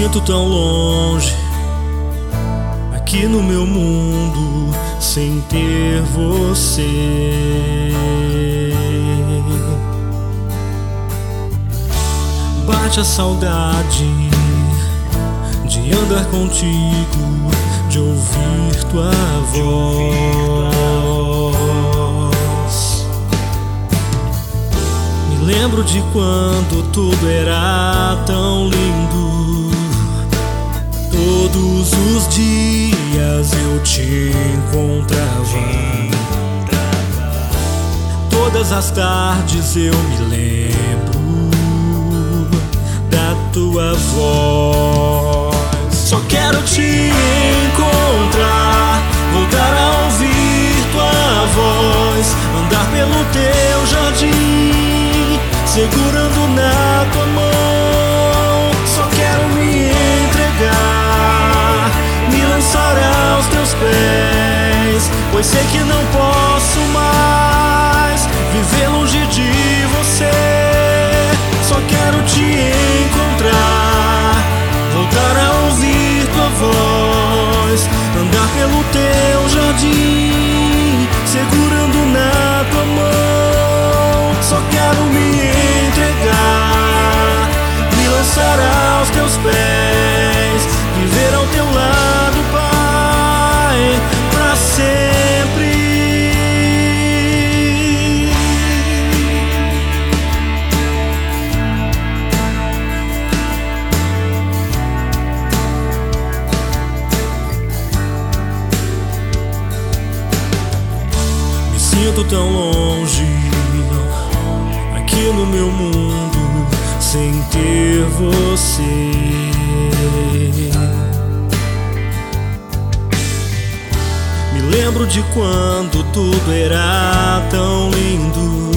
sinto tão longe, aqui no meu mundo, sem ter você. Bate a saudade de andar contigo, de ouvir tua voz. Me lembro de quando tudo era tão lindo. Todos os dias eu te encontrava. Todas as tardes eu me lembro da tua voz. Só quero te encontrar, voltar a ouvir tua voz, andar pelo teu jardim, segurando na tua mão. Só quero me entregar, me lançar aos teus pés, pois sei que não posso mais viver longe de você. Só quero te encontrar, voltar a ouvir tua voz, andar pelo teu jardim, segurando na tua mão. Só quero me entregar, me lançar aos teus pés, viver ao teu lado, Pai, pra sempre. Sinto tão longe, aqui no meu mundo, sem ter você. Me lembro de quando tudo era tão lindo.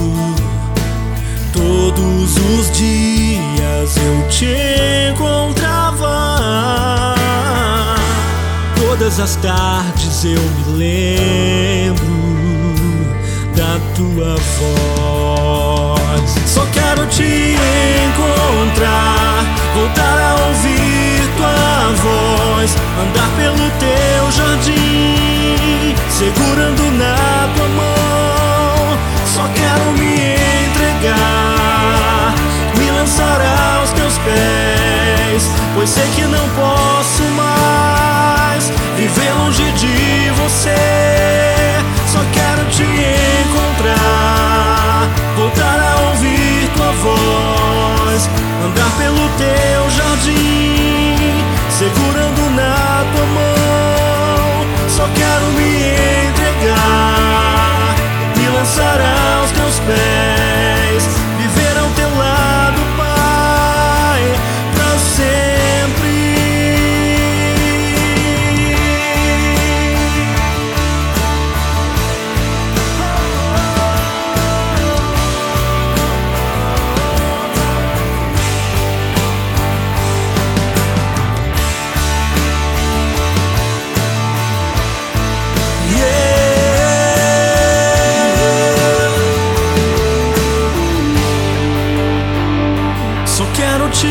Todos os dias eu te encontrava. Todas as tardes eu me lembro da tua voz. Só quero te encontrar, voltar a ouvir tua voz, andar pelo teu jardim, segurando na tua mão. Só quero me entregar, me lançar aos teus pés, pois sei que não posso mais viver longe de você. Só quero te encontrar, voltar a ouvir tua voz, andar pelo teu jardim, segurando na tua mão. Só quero me entregar, me lançar aos teus pés, viver ao teu lado, Pai, pra sempre. Só quero te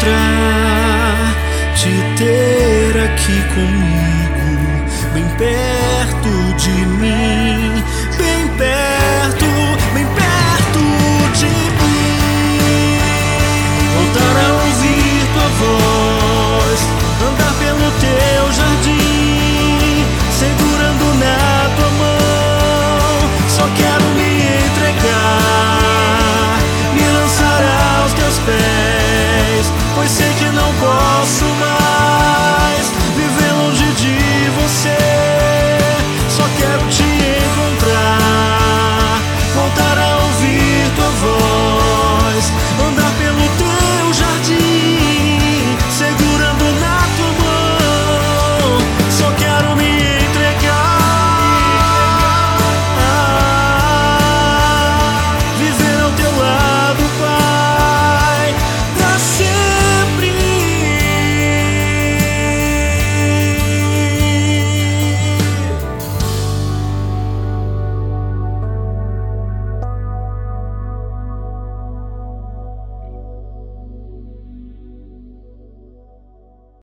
encontrar, te ter aqui comigo, bem perto.